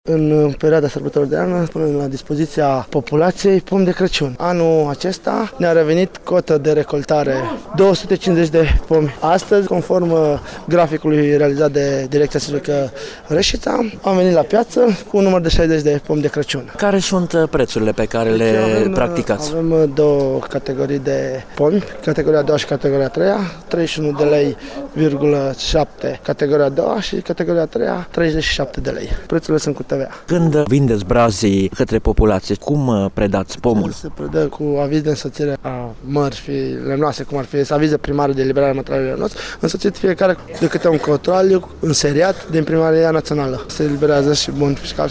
În perioada sărbătorilor de an punem la dispoziția populației pomi de Crăciun. Anul acesta ne-a revenit cotă de recoltare 250 de pomi. Astăzi, conform graficului realizat de Direcția Silvică Reșița, am venit la piață cu un număr de 60 de pomi de Crăciun. Care sunt prețurile pe care le practicați? Avem două categorii de pomi, categoria a doua și categoria a treia, 31 de lei,7 categoria a doua și categoria a treia 37 de lei. Prețurile sunt cu TVA. Când vindeți brazii către populație, cum predați pomul? Se predă cu aviz de însoțire a mărfii lemnoase, cum ar fi aviz de primar de eliberare a materialului lemnos, însoțit fiecare de câte un control înseriat din Primăria Națională. Se eliberează și bun fiscal